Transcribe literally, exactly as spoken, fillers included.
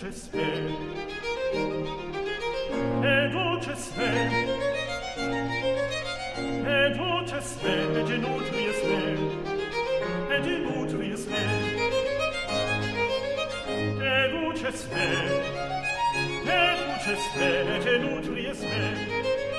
duces me, et duces me, et duces me, et nutries me, et nutries me, et duces me, et duces me, et nutries me,